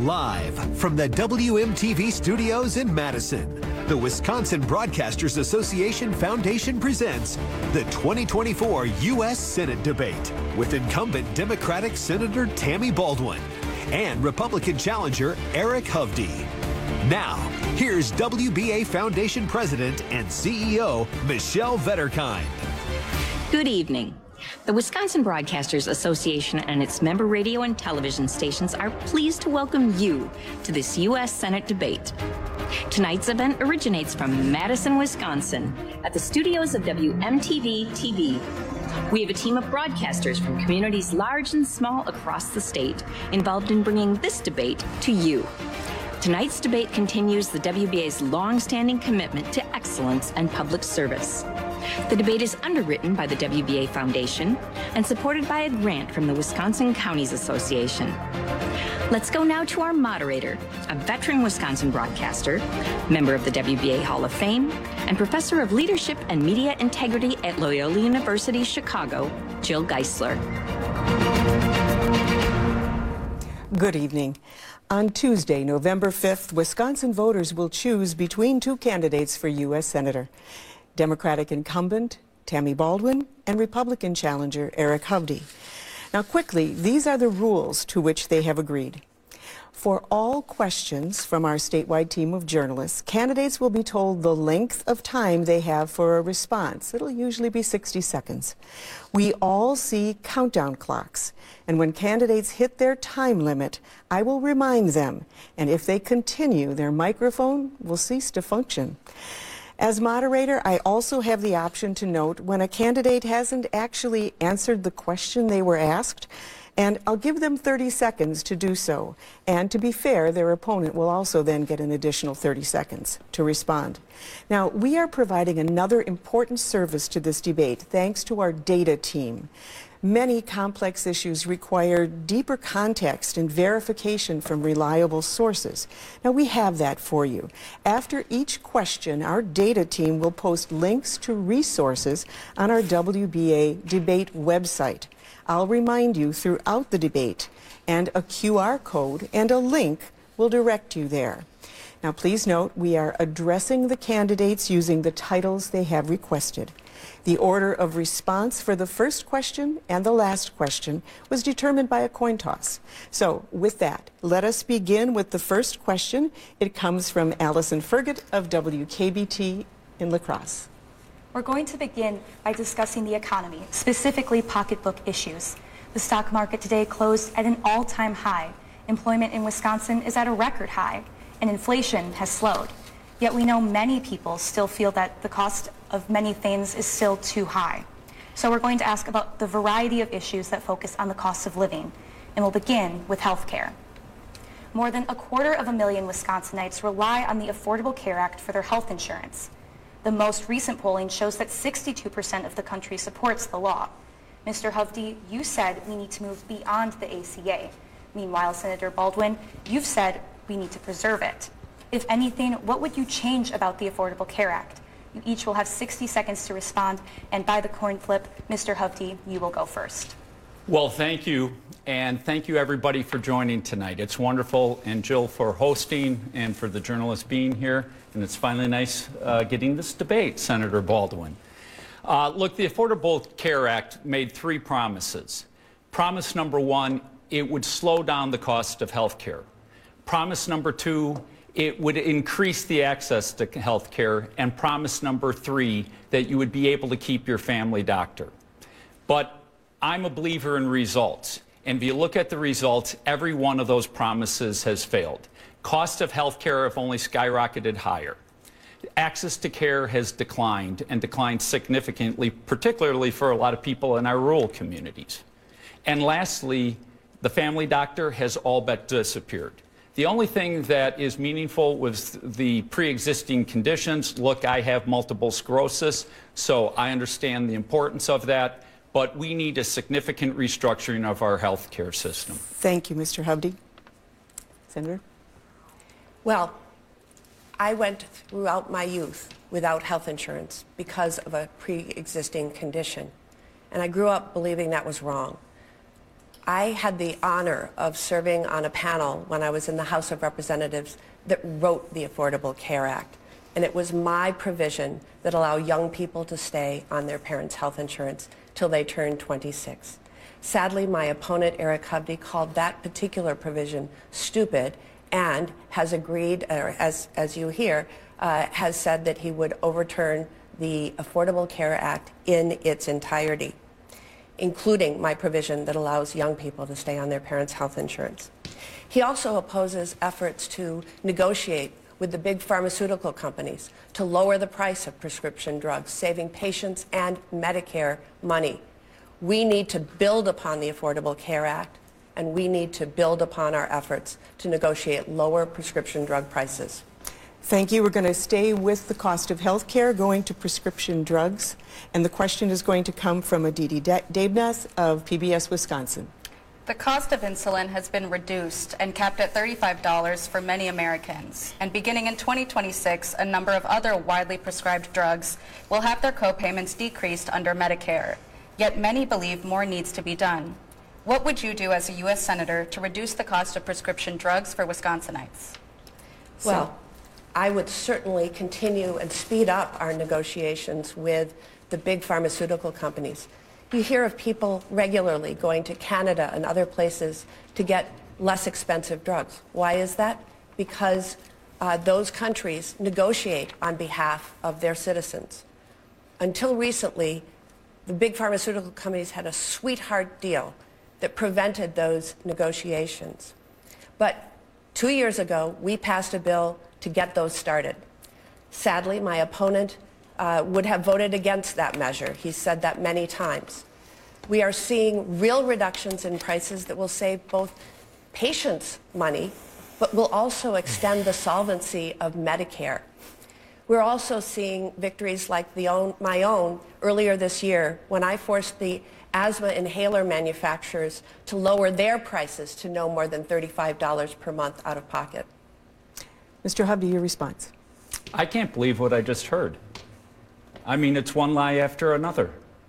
Live from the WMTV studios in Madison, the Wisconsin Broadcasters Association Foundation presents the 2024 U.S. Senate debate with incumbent Democratic Senator Tammy Baldwin and Republican challenger Eric Hovde. Now, here's WBA Foundation President and CEO Michelle Vetterkind. Good evening. The Wisconsin Broadcasters Association and its member radio and television stations are pleased to welcome you to this U.S. Senate debate. Tonight's event originates from Madison, Wisconsin, at the studios of WMTV TV. We have a team of broadcasters from communities large and small across the state involved in bringing this debate to you. Tonight's debate continues the WBA's long-standing commitment to excellence and public service. The debate is underwritten by the WBA Foundation and supported by a grant from the Wisconsin Counties Association. Let's go now to our moderator, a veteran Wisconsin broadcaster, member of the WBA Hall of Fame, and professor of leadership and media integrity at Loyola University Chicago, Jill Geisler. Good evening. On Tuesday, November 5th, Wisconsin voters will choose between two candidates for U.S. Senator. Democratic incumbent Tammy Baldwin and Republican challenger Eric Hovde. Now quickly, these are the rules to which they have agreed. For all questions from our statewide team of journalists, candidates will be told the length of time they have for a response. It'll usually be 60 seconds. We all see countdown clocks, and when candidates hit their time limit, I will remind them, and if they continue, their microphone will cease to function. As moderator, I also have the option to note when a candidate hasn't actually answered the question they were asked, and I'll give them 30 seconds to do so. And to be fair, their opponent will also then get an additional 30 seconds to respond. Now, we are providing another important service to this debate thanks to our data team. Many complex issues require deeper context and verification from reliable sources. Now, we have that for you. After each question, our data team will post links to resources on our WBA debate website. I'll remind you throughout the debate, and a QR code and a link will direct you there. Now, please note, we are addressing the candidates using the titles they have requested. The order of response for the first question and the last question was determined by a coin toss. So with that, let us begin with the first question. It comes from Allison Fergott of WKBT in La Crosse. We're going to begin by discussing the economy, specifically pocketbook issues. The stock market today closed at an all-time high. Employment in Wisconsin is at a record high, and inflation has slowed. Yet we know many people still feel that the cost of many things is still too high. So we're going to ask about the variety of issues that focus on the cost of living, and we'll begin with health care. More than 250,000 Wisconsinites rely on the Affordable Care Act for their health insurance. The most recent polling shows that 62% of the country supports the law. Mr. Hovde, you said we need to move beyond the ACA. Meanwhile, Senator Baldwin, you've said we need to preserve it. If anything, what would you change about the Affordable Care Act? You each will have 60 seconds to respond, and by the coin flip, Mr. Hovde, you will go first. Well, thank you, and thank you everybody for joining tonight. It's wonderful, and Jill for hosting, and for the journalists being here, and it's finally nice getting this debate, Senator Baldwin. Look, the Affordable Care Act made three promises. Promise number one, it would slow down the cost of health care. Promise number two, it would increase the access to health care. And promise number three, that you would be able to keep your family doctor. But I'm a believer in results. And if you look at the results, every one of those promises has failed. Costs of health care have only skyrocketed higher. Access to care has declined, and declined significantly, particularly for a lot of people in our rural communities. And lastly, the family doctor has all but disappeared. The only thing that is meaningful was the pre-existing conditions. Look, I have multiple sclerosis, so I understand the importance of that, but we need a significant restructuring of our health care system. Thank you, Mr. Hovde. Senator? Well, I went throughout my youth without health insurance because of a pre-existing condition, and I grew up believing that was wrong. I had the honor of serving on a panel when I was in the House of Representatives that wrote the Affordable Care Act. And it was my provision that allowed young people to stay on their parents' health insurance till they turned 26. Sadly, my opponent, Eric Hovde, called that particular provision stupid and has agreed, or as you hear, has said that he would overturn the Affordable Care Act in its entirety, including my provision that allows young people to stay on their parents' health insurance. He also opposes efforts to negotiate with the big pharmaceutical companies to lower the price of prescription drugs, saving patients and Medicare money. We need to build upon the Affordable Care Act, and we need to build upon our efforts to negotiate lower prescription drug prices. Thank you. We're going to stay with the cost of health care, going to prescription drugs. And the question is going to come from Aditi Debnath of PBS Wisconsin. The cost of insulin has been reduced and capped at $35 for many Americans. And beginning in 2026, a number of other widely prescribed drugs will have their co-payments decreased under Medicare. Yet many believe more needs to be done. What would you do as a U.S. Senator to reduce the cost of prescription drugs for Wisconsinites? Well, I would certainly continue and speed up our negotiations with the big pharmaceutical companies. You hear of people regularly going to Canada and other places to get less expensive drugs. Why is that? Because those countries negotiate on behalf of their citizens. Until recently, the big pharmaceutical companies had a sweetheart deal that prevented those negotiations. But 2 years ago, we passed a bill to get those started. Sadly, my opponent would have voted against that measure. He's said that many times. We are seeing real reductions in prices that will save both patients money, but will also extend the solvency of Medicare. We're also seeing victories like my own earlier this year when I forced the asthma inhaler manufacturers to lower their prices to no more than $35 per month out of pocket. Mr. Hovde, your response. I can't believe what I just heard. I mean, it's one lie after another.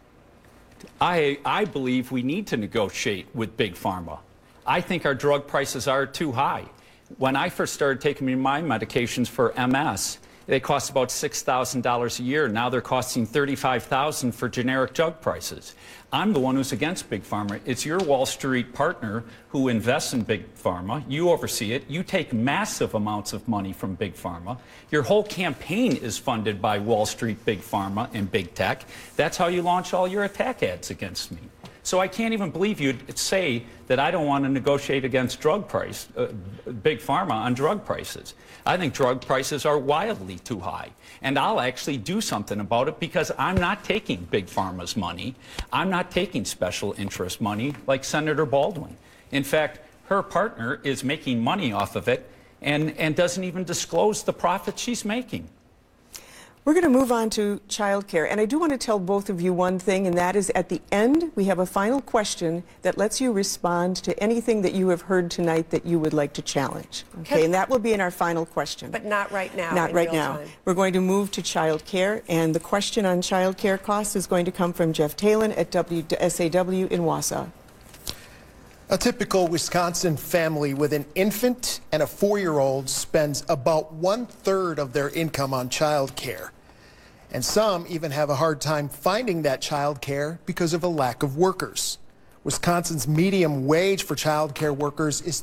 I believe we need to negotiate with Big Pharma. I think our drug prices are too high. When I first started taking my medications for MS, they cost about $6,000 a year. Now they're costing $35,000 for generic drug prices. I'm the one who's against Big Pharma. It's your Wall Street partner who invests in Big Pharma. You oversee it. You take massive amounts of money from Big Pharma. Your whole campaign is funded by Wall Street, Big Pharma, and Big Tech. That's how you launch all your attack ads against me. So I can't even believe you'd say that I don't want to negotiate against Big Pharma on drug prices. I think drug prices are wildly too high. And I'll actually do something about it because I'm not taking Big Pharma's money. I'm not taking special interest money like Senator Baldwin. In fact, her partner is making money off of it and doesn't even disclose the profit she's making. We're going to move on to child care. And I do want to tell both of you one thing, and that is at the end, we have a final question that lets you respond to anything that you have heard tonight that you would like to challenge. Okay, and that will be in our final question. But not right now. Not right now. We're going to move to child care, and the question on child care costs is going to come from Jeff Talon at WSAW in Wausau. A typical Wisconsin family with an infant and a 4-year-old spends about 1/3 of their income on child care. And some even have a hard time finding that child care because of a lack of workers. Wisconsin's median wage for child care workers is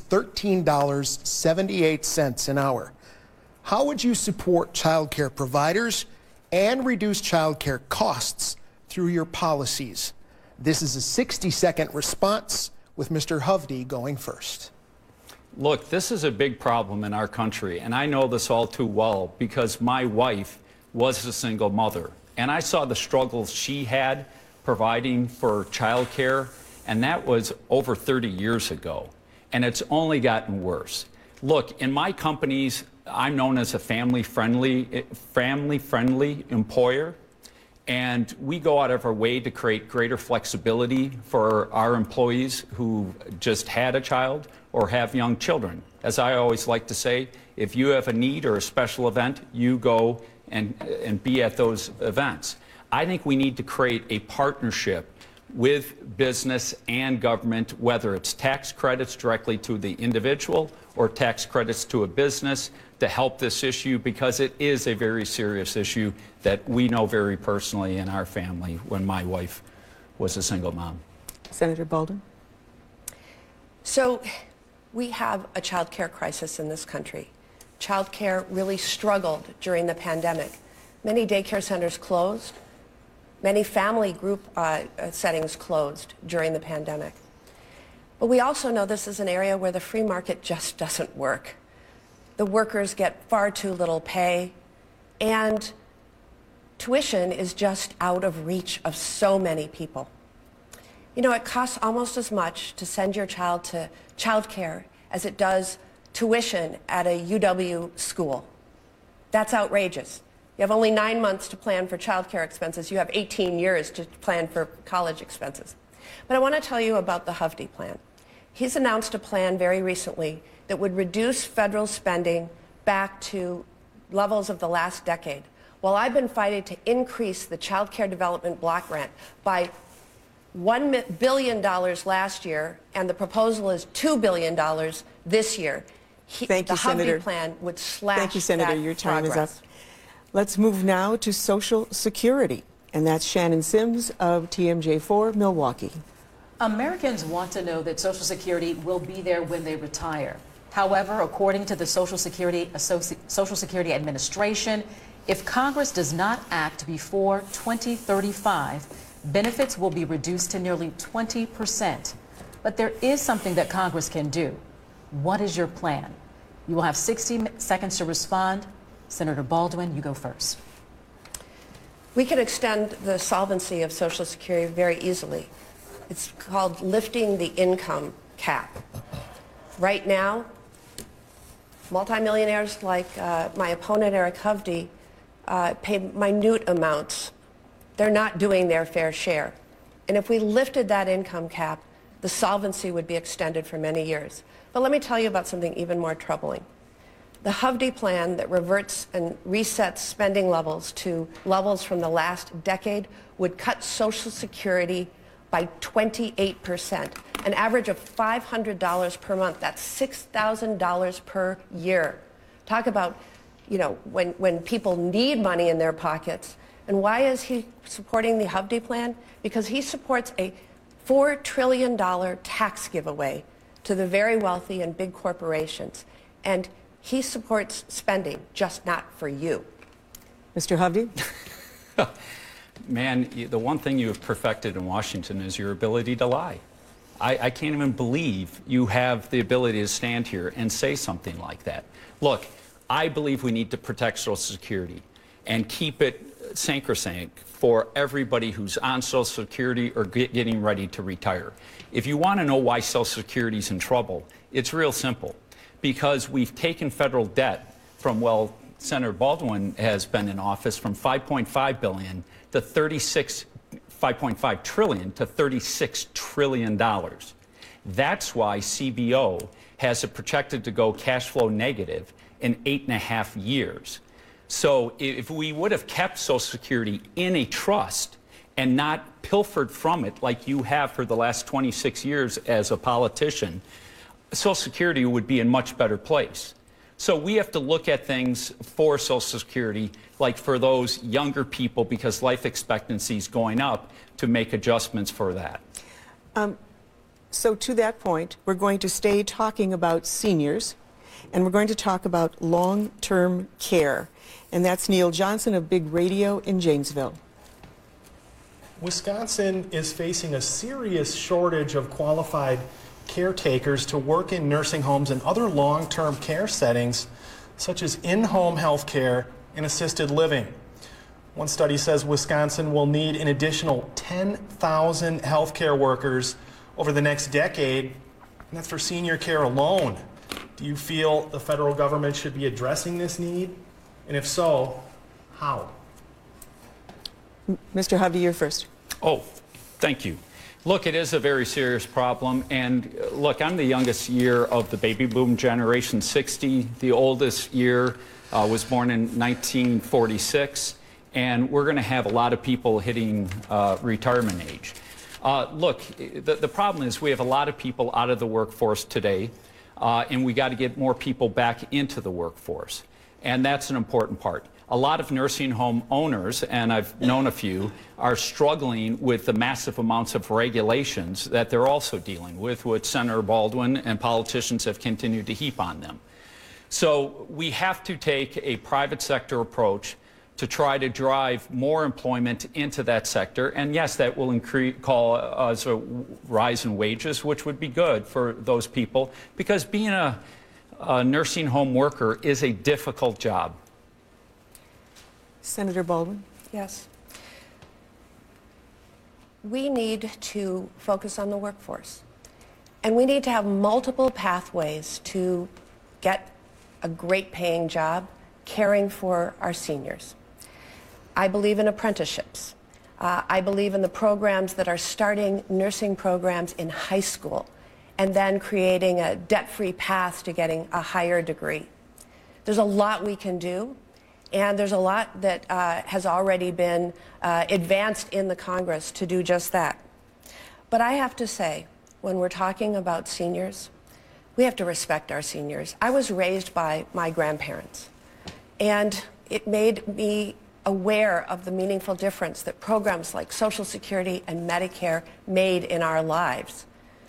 $13.78 an hour. How would you support child care providers and reduce child care costs through your policies? This is a 60-second response, with Mr. Hovde going first. Look, this is a big problem in our country, and I know this all too well because my wife was a single mother, and I saw the struggles she had providing for child care, and that was over 30 years ago, and it's only gotten worse. Look, in my companies, I'm known as a family-friendly employer, and we go out of our way to create greater flexibility for our employees who just had a child or have young children. As I always like to say, if you have a need or a special event, you go and be at those events. I think we need to create a partnership with business and government, whether it's tax credits directly to the individual or tax credits to a business, to help this issue, because it is a very serious issue that we know very personally in our family when my wife was a single mom. Senator Baldwin. So we have a child care crisis in this country. Child care really struggled during the pandemic. Many daycare centers closed. Many family group settings closed during the pandemic. But we also know this is an area where the free market just doesn't work. The workers get far too little pay, and tuition is just out of reach of so many people. You know, it costs almost as much to send your child to child care as it does tuition at a UW school. That's outrageous. You have only 9 months to plan for child care expenses. You have 18 years to plan for college expenses. But I want to tell you about the Hovde plan. He's announced a plan very recently that would reduce federal spending back to levels of the last decade. While I've been fighting to increase the child care development block grant by $1 billion last year, and the proposal is $2 billion this year, Thank you, Senator. The Hovde plan would slash Thank you, Senator. Your time progress. is up. Let's move now to Social Security, and that's Shannon Sims of TMJ4 Milwaukee. Americans want to know that Social Security will be there when they retire. However, according to the Social Security Administration, if Congress does not act before 2035, benefits will be reduced to nearly 20%. But there is something that Congress can do. What is your plan? You will have 60 seconds to respond. Senator Baldwin, you go first. We can extend the solvency of Social Security very easily. It's called lifting the income cap. Right now, multimillionaires like my opponent, Eric Hovde, pay minute amounts. They're not doing their fair share. And if we lifted that income cap, the solvency would be extended for many years. But let me tell you about something even more troubling. The Hovde plan that reverts and resets spending levels to levels from the last decade would cut Social Security by 28%, an average of $500 per month. That's $6,000 per year. Talk about, you know, when people need money in their pockets. And why is he supporting the Hovde plan? Because he supports a $4 trillion tax giveaway to the very wealthy and big corporations. And he supports spending, just not for you. Mr. Hovde? Man, the one thing you have perfected in Washington is your ability to lie. I can't even believe you have the ability to stand here and say something like that. Look, I believe we need to protect Social Security and keep it sacrosanct for everybody who's on Social Security or getting ready to retire. If you want to know why Social Security is in trouble, it's real simple. Because we've taken federal debt from, well, Senator Baldwin has been in office, from $5.5 billion to $5.5 trillion to $36 trillion. That's why CBO has it projected to go cash flow negative in 8.5 years. So if we would have kept Social Security in a trust and not pilfered from it like you have for the last 26 years as a politician, Social Security would be in much better place. So we have to look at things for Social Security, like for those younger people, because life expectancy is going up, to make adjustments for that. So to that point, we're going to stay talking about seniors, and we're going to talk about long-term care. And that's Neil Johnson of Big Radio in Janesville. Wisconsin is facing a serious shortage of qualified caretakers to work in nursing homes and other long-term care settings, such as in-home health care and assisted living. One study says Wisconsin will need an additional 10,000 healthcare workers over the next decade, and that's for senior care alone. Do you feel the federal government should be addressing this need? And if so, how? Mr. Hovde, you're first. Oh, thank you. Look, it is a very serious problem, and look, I'm the youngest year of the baby boom generation, 60. The oldest year was born in 1946, and we're going to have a lot of people hitting retirement age. Look, the problem is we have a lot of people out of the workforce today, and we got to get more people back into the workforce. And that's an important part. A lot of nursing home owners, and I've known a few, are struggling with the massive amounts of regulations that they're also dealing with, which Senator Baldwin and politicians have continued to heap on them. So we have to take a private sector approach to try to drive more employment into that sector. And yes, that will cause a rise in wages, which would be good for those people, because being a nursing home worker is a difficult job. Senator Baldwin? Yes. We need to focus on the workforce. And we need to have multiple pathways to get a great paying job caring for our seniors. I believe in apprenticeships. I believe in the programs that are starting nursing programs in high school and then creating a debt-free path to getting a higher degree. There's a lot we can do, and there's a lot that has already been advanced in the Congress to do just that. But I have to say, when we're talking about seniors, we have to respect our seniors. I was raised by my grandparents, and it made me aware of the meaningful difference that programs like Social Security and Medicare made in our lives.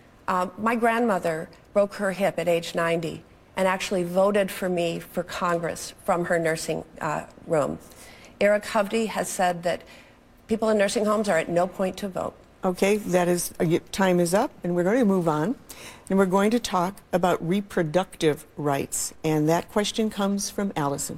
My grandmother broke her hip at age 90 and actually voted for me for Congress from her nursing room. Eric Hovde has said that people in nursing homes are at no point to vote. Okay, that is, time is up, and we're going to move on. And we're going to talk about reproductive rights. And that question comes from Allison.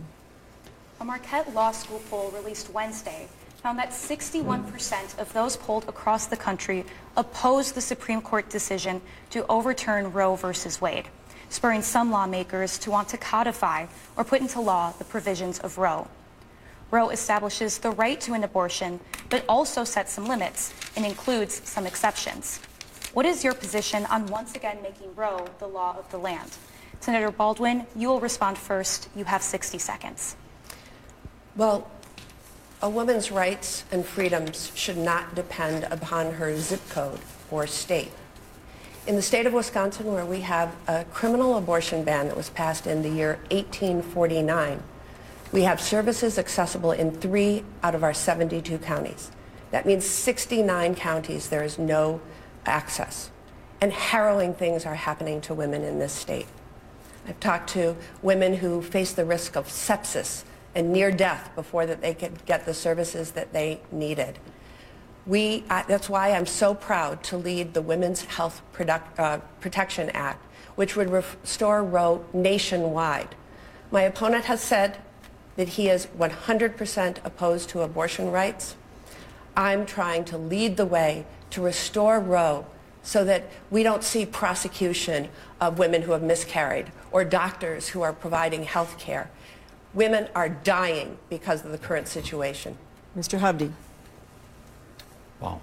A Marquette Law School poll released Wednesday found that 61% of those polled across the country opposed the Supreme Court decision to overturn Roe versus Wade, spurring some lawmakers to want to codify or put into law the provisions of Roe. Roe establishes the right to an abortion, but also sets some limits and includes some exceptions. What is your position on once again making Roe the law of the land? Senator Baldwin, you will respond first. You have 60 seconds. Well, a woman's rights and freedoms should not depend upon her zip code or state. In the state of Wisconsin, where we have a criminal abortion ban that was passed in the year 1849, we have services accessible in 3 out of our 72 counties. That means 69 counties there is no access. And harrowing things are happening to women in this state. I've talked to women who face the risk of sepsis and near death before that they could get the services that they needed. That's why I'm so proud to lead the Women's Health Protection Act, which would restore Roe nationwide. My opponent has said that he is 100% opposed to abortion rights. I'm trying to lead the way to restore Roe so that we don't see prosecution of women who have miscarried or doctors who are providing health care. Women are dying because of the current situation. Mr. Hovde. Wow.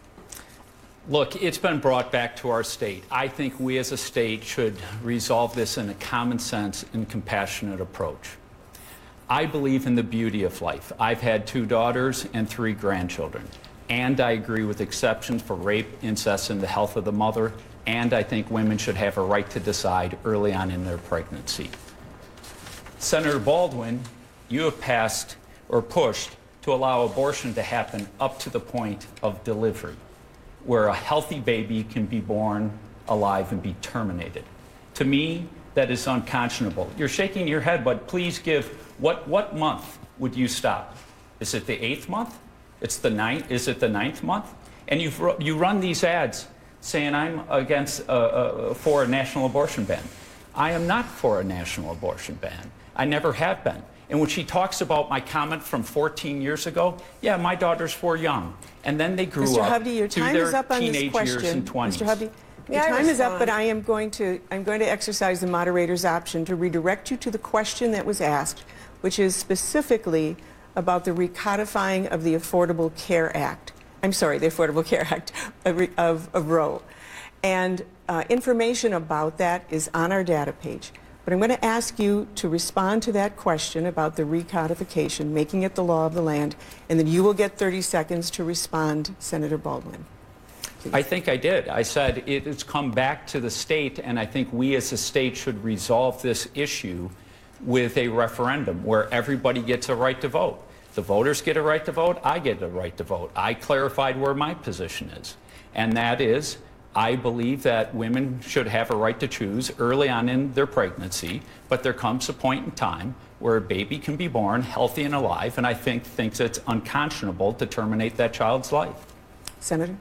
Look, it's been brought back to our state. I think we as a state should resolve this in a common sense and compassionate approach. I believe in the beauty of life. I've had 2 daughters and 3 grandchildren. And I agree with exceptions for rape, incest, and the health of the mother. And I think women should have a right to decide early on in their pregnancy. Senator Baldwin, you have passed or pushed to allow abortion to happen up to the point of delivery, where a healthy baby can be born alive and be terminated. To me, that is unconscionable. You're shaking your head, but please give, what month would you stop? Is it the 8th month? It's the 9th? Is it the 9th month? And you run these ads saying I'm against, for a national abortion ban. I am not for a national abortion ban. I never have been. And when she talks about my comment from 14 years ago, yeah, my daughters were young. And then they grew up Hovde, your to time their is up on this teenage question. years and 20s. Mr. Hovde, your time is up, but I'm going to exercise the moderator's option to redirect you to the question that was asked, which is specifically about the recodifying of the Affordable Care Act. I'm sorry, the Affordable Care Act of Roe. And information about that is on our data page. But I'm going to ask you to respond to that question about the recodification, making it the law of the land, and then you will get 30 seconds to respond, Senator Baldwin. please. I think I did. I said it's come back to the state, and I think we as a state should resolve this issue with a referendum where everybody gets a right to vote. The voters get a right to vote. I get a right to vote. I clarified where my position is, and that is I believe that women should have a right to choose early on in their pregnancy, but there comes a point in time where a baby can be born healthy and alive, and I think it's unconscionable to terminate that child's life. Senator?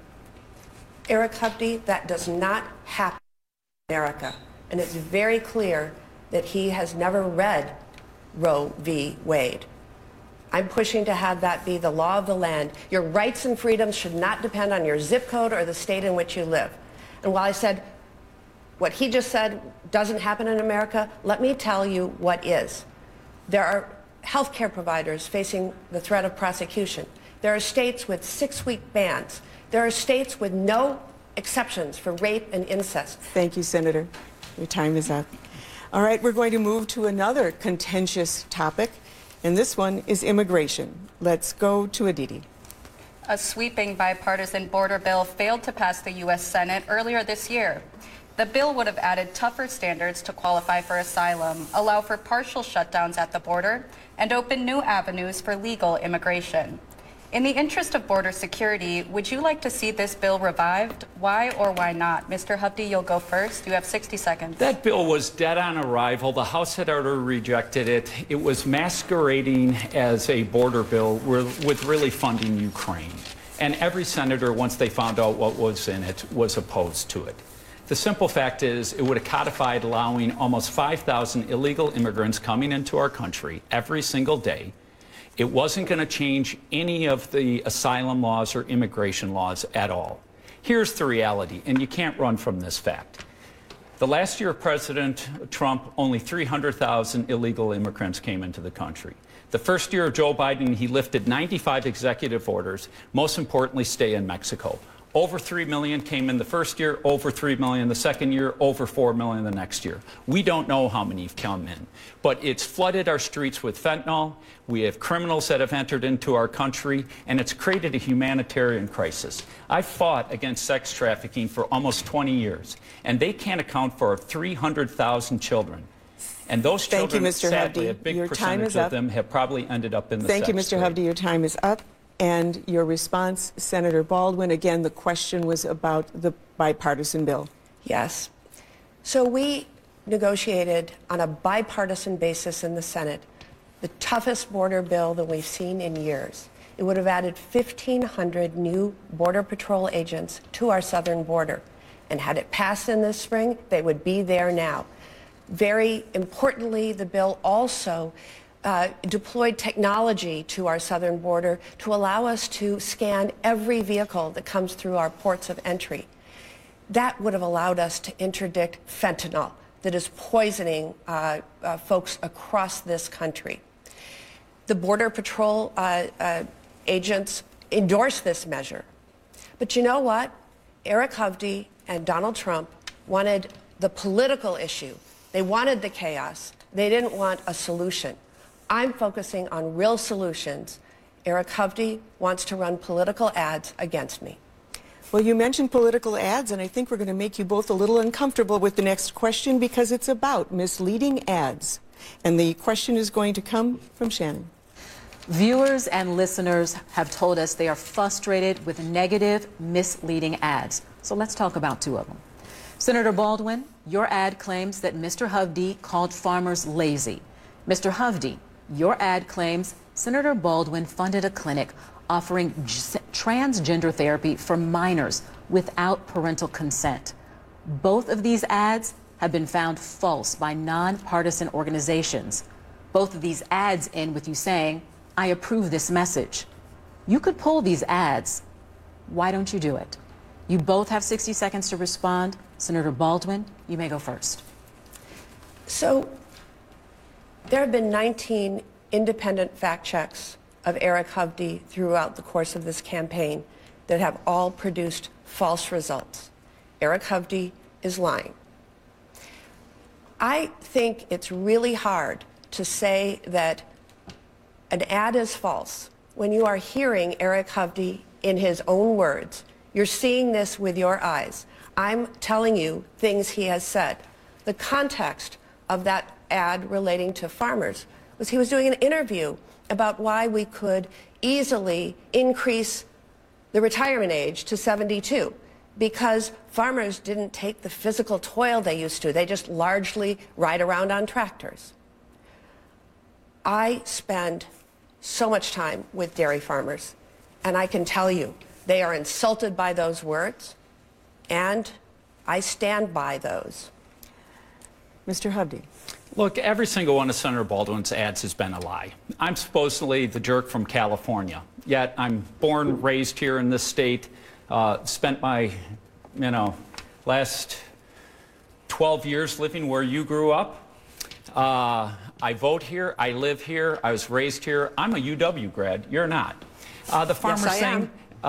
Eric Hovde, that does not happen in America, and it's very clear that he has never read Roe v. Wade. I'm pushing to have that be the law of the land. Your rights and freedoms should not depend on your zip code or the state in which you live. And while I said what he just said doesn't happen in America, let me tell you what is. There are healthcare providers facing the threat of prosecution. There are states with 6-week bans. There are states with no exceptions for rape and incest. Thank you, Senator. Your time is up. All right, we're going to move to another contentious topic, and this one is immigration. Let's go to Aditi. A sweeping bipartisan border bill failed to pass the U.S. Senate earlier this year. The bill would have added tougher standards to qualify for asylum, allow for partial shutdowns at the border, and open new avenues for legal immigration. In the interest of border security, would you like to see this bill revived? Why or why not? Mr. Hovde, you'll go first. You have 60 seconds. That bill was dead on arrival. The House had already rejected it. It was masquerading as a border bill with really funding Ukraine. And every senator, once they found out what was in it, was opposed to it. The simple fact is it would have codified allowing almost 5,000 illegal immigrants coming into our country every single day. It wasn't going to change any of the asylum laws or immigration laws at all. Here's the reality, and you can't run from this fact. The last year of President Trump, only 300,000 illegal immigrants came into the country. The first year of Joe Biden, he lifted 95 executive orders, most importantly, stay in Mexico. Over 3 million came in the first year, over 3 million the second year, over 4 million the next year. We don't know how many have come in, but it's flooded our streets with fentanyl. We have criminals that have entered into our country, and it's created a humanitarian crisis. I fought against sex trafficking for almost 20 years, and they can't account for 300,000 children. And those children, sadly, a big percentage of them have probably ended up in the sex trade. Thank you, Mr. Hovde. Your time is up. And your response, Senator Baldwin, again, the question was about the bipartisan bill. Yes. So we negotiated on a bipartisan basis in the Senate the toughest border bill that we've seen in years. It would have added 1,500 new Border Patrol agents to our southern border. And had it passed in this spring, they would be there now. Very importantly, the bill also deployed technology to our southern border to allow us to scan every vehicle that comes through our ports of entry. That would have allowed us to interdict fentanyl that is poisoning folks across this country. The Border Patrol agents endorsed this measure. But you know what? Eric Hovde and Donald Trump wanted the political issue. They wanted the chaos. They didn't want a solution. I'm focusing on real solutions. Eric Hovde wants to run political ads against me. Well, you mentioned political ads, and I think we're going to make you both a little uncomfortable with the next question because it's about misleading ads. And the question is going to come from Shannon. Viewers and listeners have told us they are frustrated with negative, misleading ads. So let's talk about two of them. Senator Baldwin, your ad claims that Mr. Hovde called farmers lazy. Mr. Hovde, your ad claims Senator Baldwin funded a clinic offering transgender therapy for minors without parental consent. Both of these ads have been found false by nonpartisan organizations. Both of these ads end with you saying, I approve this message. You could pull these ads. Why don't you do it? You both have 60 seconds to respond. Senator Baldwin, you may go first. So, there have been 19 independent fact checks of Eric Hovde throughout the course of this campaign that have all produced false results. Eric Hovde is lying. I think it's really hard to say that an ad is false when you are hearing Eric Hovde, in his own words, You're seeing this with your eyes. I'm telling you things he has said. The context of that ad relating to farmers was he was doing an interview about why we could easily increase the retirement age to 72 because farmers didn't take the physical toil they used to. They just largely ride around on tractors. I spend so much time with dairy farmers, and I can tell you they are insulted by those words, and I stand by those. Mr. Hovde. Look, every single one of Senator Baldwin's ads has been a lie. I'm supposedly the jerk from California, yet I'm born, raised here in this state, spent my, last 12 years living where you grew up. I vote here, I live here, I was raised here. I'm a UW grad, you're not. The farmers thing,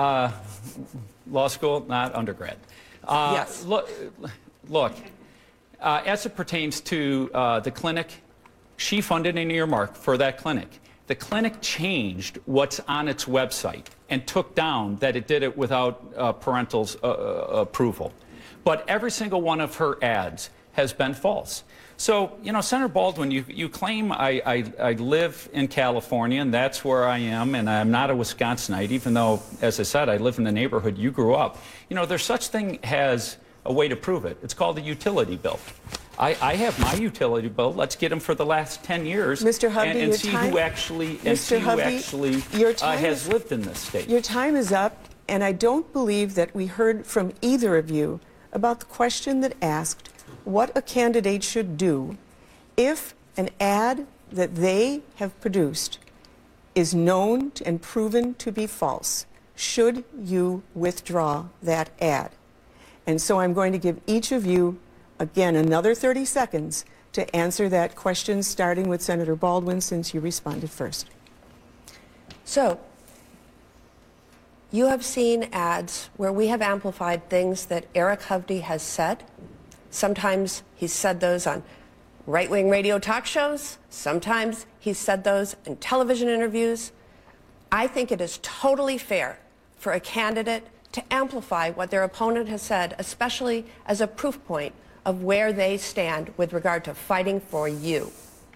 law school, not undergrad. Yes. Look, as it pertains to the clinic, she funded an earmark for that clinic. The clinic changed what's on its website and took down that it did it without parental's approval. But every single one of her ads has been false. So, Senator Baldwin, you claim I live in California, and that's where I am, and I'm not a Wisconsinite, even though, as I said, I live in the neighborhood you grew up. There's such thing as a way to prove it. It's called a utility bill. I have my utility bill. Let's get them for the last 10 years Mr. Hovde, and see who actually, has lived in this state. Your time is up, and I don't believe that we heard from either of you about the question that asked what a candidate should do if an ad that they have produced is known and proven to be false. Should you withdraw that ad? And so I'm going to give each of you, again, another 30 seconds to answer that question, starting with Senator Baldwin, since you responded first. So, you have seen ads where we have amplified things that Eric Hovde has said. Sometimes he's said those on right-wing radio talk shows. Sometimes he's said those in television interviews. I think it is totally fair for a candidate to amplify what their opponent has said, especially as a proof point of where they stand with regard to fighting for you.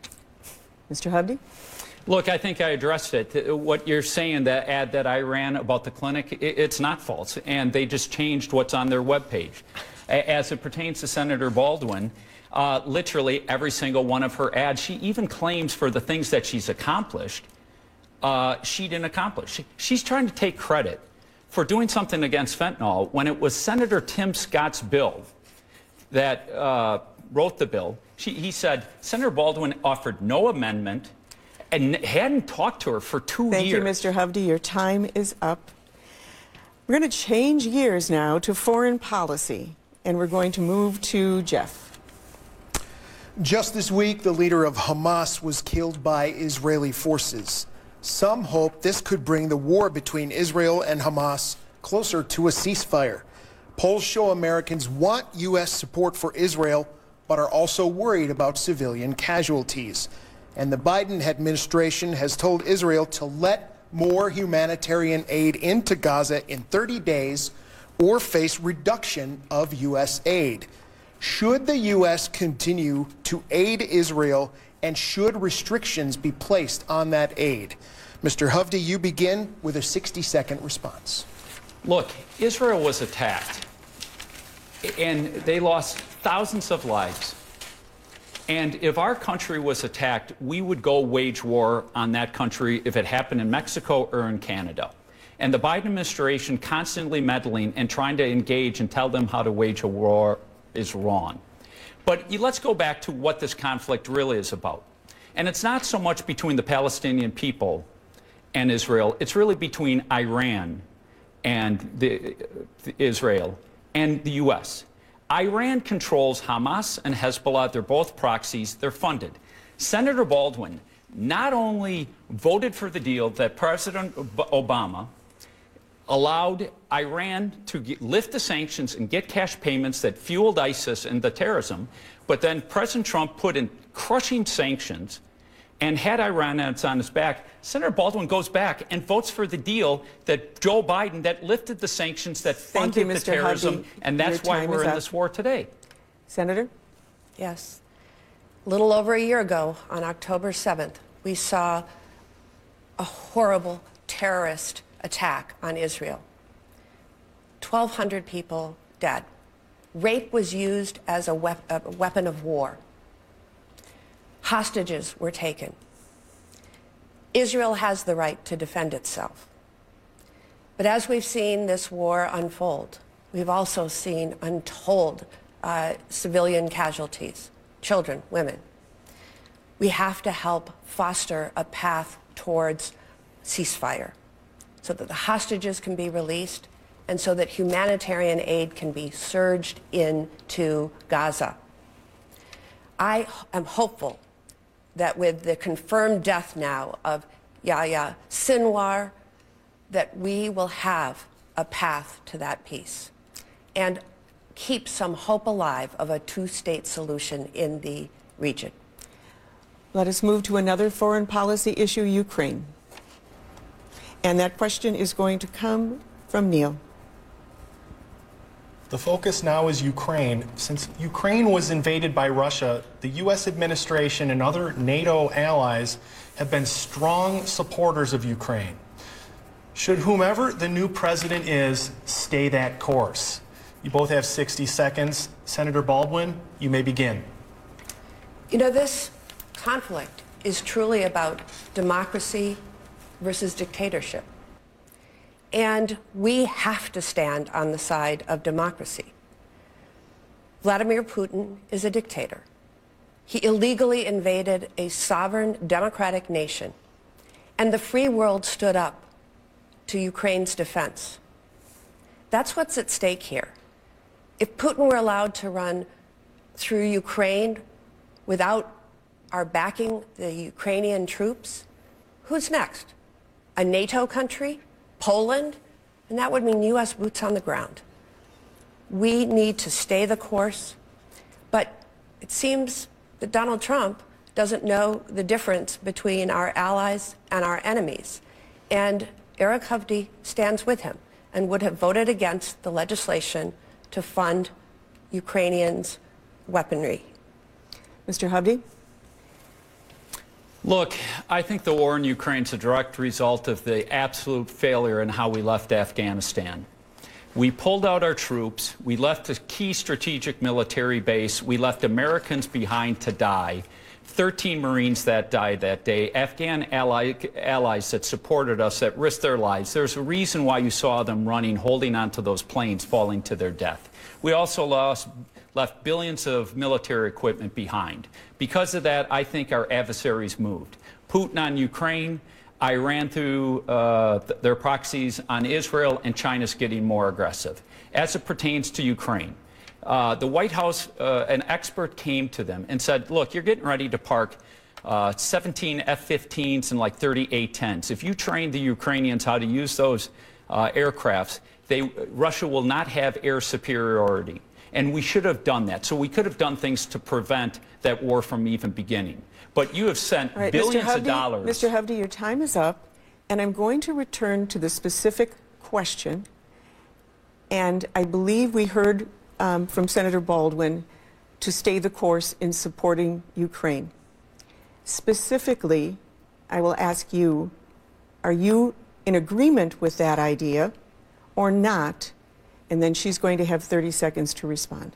Mr. Hovde? Look, I think I addressed it. What you're saying, that ad that I ran about the clinic, it's not false, and they just changed what's on their webpage. As it pertains to Senator Baldwin, literally every single one of her ads, she even claims for the things that she's accomplished, she didn't accomplish. She's trying to take credit for doing something against fentanyl when it was Senator Tim Scott's bill that wrote the bill. He said Senator Baldwin offered no amendment and hadn't talked to her for 2 years. Thank you, Mr. Hovde. Your time is up. We're going to change gears now to foreign policy, and we're going to move to Jeff. Just this week, the leader of Hamas was killed by Israeli forces. Some hope this could bring the war between Israel and Hamas closer to a ceasefire. Polls show Americans want U.S. support for Israel, but are also worried about civilian casualties. And the Biden administration has told Israel to let more humanitarian aid into Gaza in 30 days or face reduction of U.S. aid. Should the U.S. continue to aid Israel, and should restrictions be placed on that aid? Mr. Hovde, you begin with a 60-second response. Look, Israel was attacked, and they lost thousands of lives. And if our country was attacked, we would go wage war on that country if it happened in Mexico or in Canada. And the Biden administration constantly meddling and trying to engage and tell them how to wage a war is wrong. But let's go back to what this conflict really is about. And it's not so much between the Palestinian people and Israel. It's really between Iran and Israel and the U.S. Iran controls Hamas and Hezbollah. They're both proxies. They're funded. Senator Baldwin not only voted for the deal that President Obama allowed Iran to lift the sanctions and get cash payments that fueled ISIS and the terrorism, but then President Trump put in crushing sanctions And had Iran on its back, Senator Baldwin goes back and votes for the deal that Joe Biden, that lifted the sanctions, that funded the terrorism, Hubby. and that's why we're in this war today. Senator? Yes. A little over a year ago, on October 7th, we saw a horrible terrorist attack on Israel. 1,200 people dead. Rape was used as a weapon of war. Hostages were taken. Israel has the right to defend itself. But as we've seen this war unfold, we've also seen untold civilian casualties, children, women. We have to help foster a path towards ceasefire so that the hostages can be released and so that humanitarian aid can be surged into Gaza. I am hopeful that with the confirmed death now of Yahya Sinwar, that we will have a path to that peace and keep some hope alive of a two-state solution in the region. Let us move to another foreign policy issue, Ukraine. And that question is going to come from Neil. The focus now is Ukraine. Since Ukraine was invaded by Russia, the U.S. administration and other NATO allies have been strong supporters of Ukraine. Should whomever the new president is stay that course? You both have 60 seconds. Senator Baldwin, you may begin. You know, this conflict is truly about democracy versus dictatorship. And we have to stand on the side of democracy. Vladimir Putin is a dictator. He illegally invaded a sovereign democratic nation, and the free world stood up to Ukraine's defense. That's what's at stake here. If Putin were allowed to run through Ukraine without our backing the Ukrainian troops, who's next? A NATO country? Poland? And that would mean U.S. boots on the ground. We need to stay the course, but it seems that Donald Trump doesn't know the difference between our allies and our enemies. And Eric Hovde stands with him and would have voted against the legislation to fund Ukrainians' weaponry. Mr. Hovde? Look, I think the war in Ukraine is a direct result of the absolute failure in how we left Afghanistan. We pulled out our troops. We left a key strategic military base. We left Americans behind to die. 13 Marines that died that day, Afghan allies that supported us that risked their lives. There's a reason why you saw them running, holding onto those planes, falling to their death. We also left billions of military equipment behind. Because of that, I think our adversaries moved. Putin on Ukraine, Iran through their proxies on Israel, and China's getting more aggressive. As it pertains to Ukraine, the White House, an expert came to them and said, look, you're getting ready to park 17 F-15s and like 30 A-10s. If you train the Ukrainians how to use those aircrafts, Russia will not have air superiority. And we should have done that. So we could have done things to prevent that war from even beginning. But you have sent billions of dollars. Mr. Hovde, your time is up, and I'm going to return to the specific question. And I believe we heard from Senator Baldwin to stay the course in supporting Ukraine. Specifically, I will ask you, are you in agreement with that idea or not? And then she's going to have 30 seconds to respond.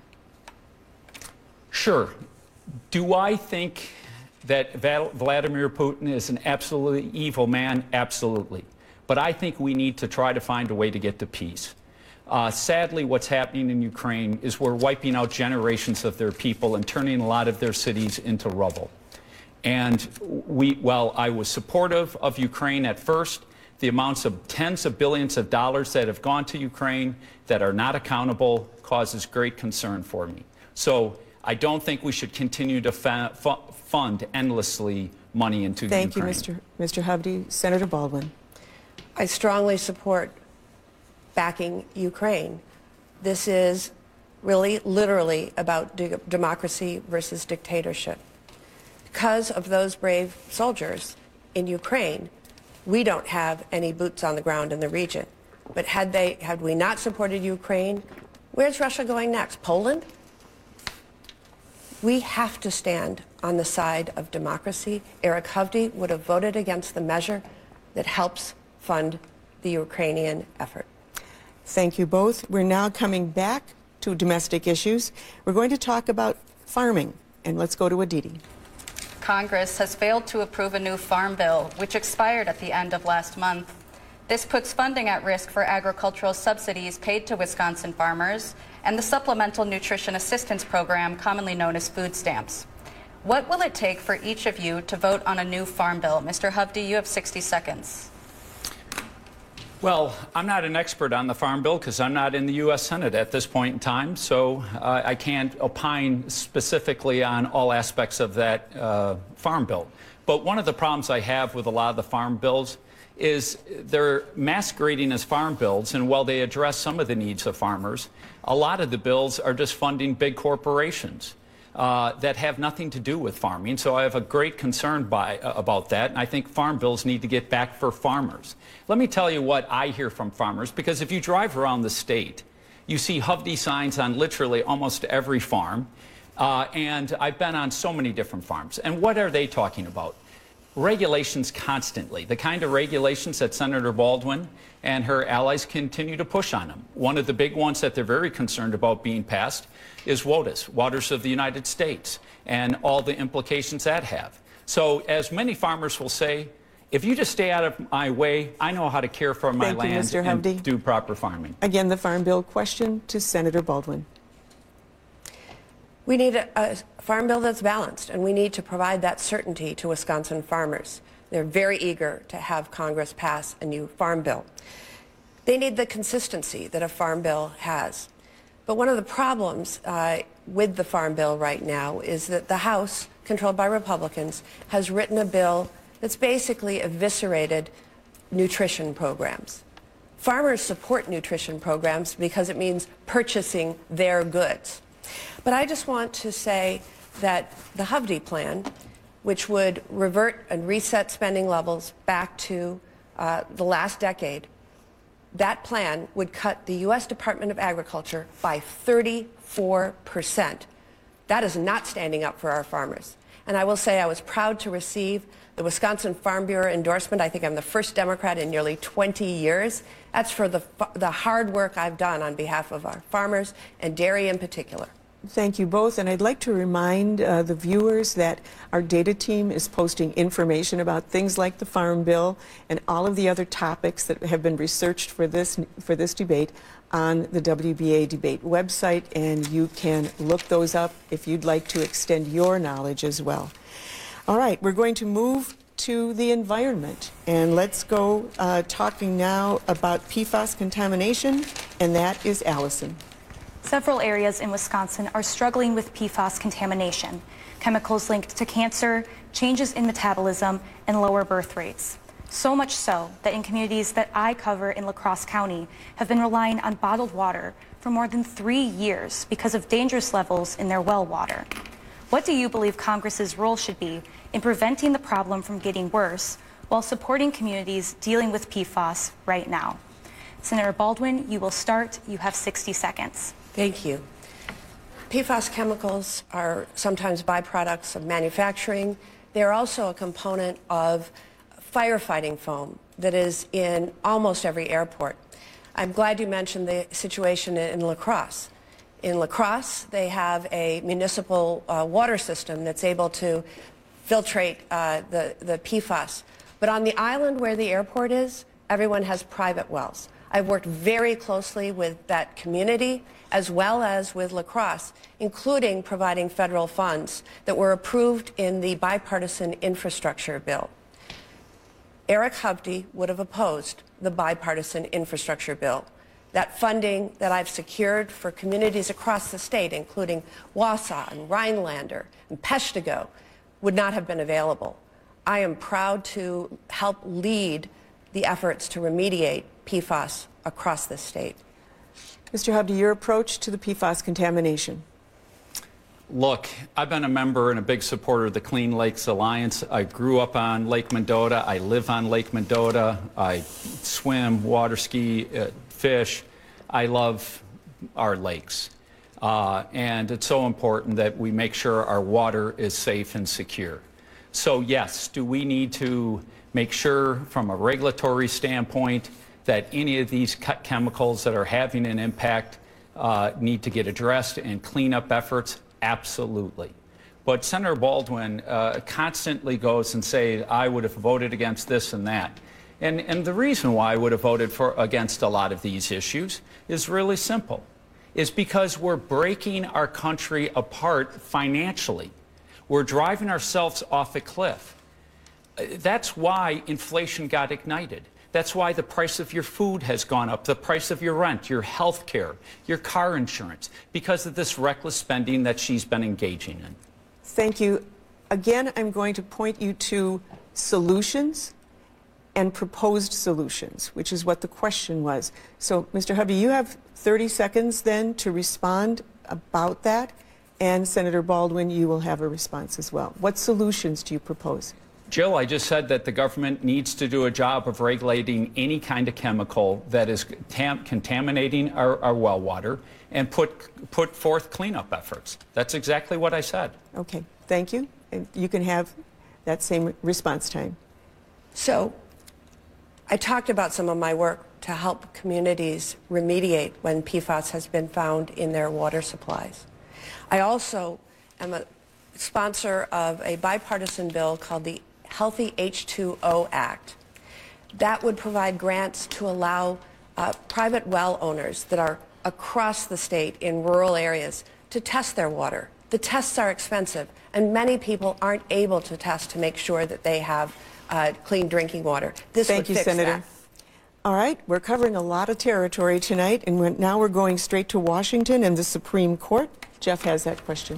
Sure. Do I think that Vladimir Putin is an absolutely evil man? Absolutely. But I think we need to try to find a way to get to peace. Sadly, what's happening in Ukraine is we're wiping out generations of their people and turning a lot of their cities into rubble. And while I was supportive of Ukraine at first, the amounts of tens of billions of dollars that have gone to Ukraine that are not accountable causes great concern for me. So I don't think we should continue to fund endlessly money into Ukraine. Thank you, Mr. Hovde. Senator Baldwin. I strongly support backing Ukraine. This is really, literally about democracy versus dictatorship. because of those brave soldiers in Ukraine, we don't have any boots on the ground in the region. But had we not supported Ukraine, where's Russia going next? Poland? We have to stand on the side of democracy. Eric Hovde would have voted against the measure that helps fund the Ukrainian effort. Thank you both. We're now coming back to domestic issues. We're going to talk about farming, and let's go to Aditi. Congress has failed to approve a new farm bill, which expired at the end of last month. This puts funding at risk for agricultural subsidies paid to Wisconsin farmers and the Supplemental Nutrition Assistance Program, commonly known as food stamps. What will it take for each of you to vote on a new farm bill? Mr. Hovde, you have 60 seconds. Well, I'm not an expert on the Farm Bill because I'm not in the U.S. Senate at this point in time, so I can't opine specifically on all aspects of that Farm Bill. But one of the problems I have with a lot of the farm bills is they're masquerading as farm bills, and while they address some of the needs of farmers, a lot of the bills are just funding big corporations that have nothing to do with farming. So I have a great concern about that, and I think farm bills need to get back for farmers. Let me tell you what I hear from farmers, because if you drive around the state, you see Hovde signs on literally almost every farm, and I've been on so many different farms. And what are they talking about? Regulations constantly, the kind of regulations that Senator Baldwin and her allies continue to push on them. One of the big ones that they're very concerned about being passed is WOTUS, Waters of the United States, and all the implications that have. So as many farmers will say, if you just stay out of my way, I know how to care for my land and do proper farming. Again, the Farm Bill question to Senator Baldwin. We need a farm bill that's balanced, and we need to provide that certainty to Wisconsin farmers. They're very eager to have Congress pass a new farm bill. They need the consistency that a farm bill has. But one of the problems with the farm bill right now is that the House, controlled by Republicans, has written a bill that's basically eviscerated nutrition programs. Farmers support nutrition programs because it means purchasing their goods. But I just want to say that the Hovde plan, which would revert and reset spending levels back to the last decade, that plan would cut the U.S. Department of Agriculture by 34%. That is not standing up for our farmers. And I will say I was proud to receive the Wisconsin Farm Bureau endorsement. I think I'm the first Democrat in nearly 20 years. That's for the hard work I've done on behalf of our farmers and dairy in particular. Thank you both, and I'd like to remind the viewers that our data team is posting information about things like the Farm Bill and all of the other topics that have been researched for this debate on the WBA debate website, and you can look those up if you'd like to extend your knowledge as well. All right, we're going to move to the environment, and let's go talking now about PFAS contamination, and that is Allison. Several areas in Wisconsin are struggling with PFAS contamination, chemicals linked to cancer, changes in metabolism, and lower birth rates. So much so that in communities that I cover in La Crosse County have been relying on bottled water for more than 3 years because of dangerous levels in their well water. What do you believe Congress's role should be in preventing the problem from getting worse while supporting communities dealing with PFAS right now? Senator Baldwin, you will start. You have 60 seconds. Thank you. PFAS chemicals are sometimes byproducts of manufacturing. They're also a component of firefighting foam that is in almost every airport. I'm glad you mentioned the situation in La Crosse. In La Crosse, they have a municipal water system that's able to filtrate the PFAS. But on the island where the airport is, everyone has private wells. I've worked very closely with that community as well as with La Crosse, including providing federal funds that were approved in the bipartisan infrastructure bill. Eric Hovde would have opposed the bipartisan infrastructure bill. That funding that I've secured for communities across the state, including Wausau and Rhinelander and Peshtigo, would not have been available. I am proud to help lead the efforts to remediate PFAS across the state. Mr. Hovde, your approach to the PFAS contamination. Look, I've been a member and a big supporter of the Clean Lakes Alliance. I grew up on Lake Mendota. I live on Lake Mendota. I swim, water ski, fish. I love our lakes. And it's so important that we make sure our water is safe and secure. So yes, do we need to make sure from a regulatory standpoint that any of these chemicals that are having an impact need to get addressed and cleanup efforts? Absolutely. But Senator Baldwin constantly goes and says, I would have voted against this and that. And the reason why I would have voted against a lot of these issues is really simple. Is because we're breaking our country apart financially. We're driving ourselves off a cliff. That's why inflation got ignited. That's why the price of your food has gone up, the price of your rent, your health care, your car insurance, because of this reckless spending that she's been engaging in. Thank you. Again, I'm going to point you to solutions and proposed solutions, which is what the question was. So, Mr. Hovde, you have 30 seconds then to respond about that, and Senator Baldwin, you will have a response as well. What solutions do you propose? Jill, I just said that the government needs to do a job of regulating any kind of chemical that is contaminating our well water and put forth cleanup efforts. That's exactly what I said. Okay, thank you. And you can have that same response time. So, I talked about some of my work to help communities remediate when PFAS has been found in their water supplies. I also am a sponsor of a bipartisan bill called the Healthy H2O Act. That would provide grants to allow private well owners that are across the state in rural areas to test their water. The tests are expensive, and many people aren't able to test to make sure that they have clean drinking water. This Thank you, Senator. That. All right, we're covering a lot of territory tonight, and now we're going straight to Washington and the Supreme Court. Jeff has that question.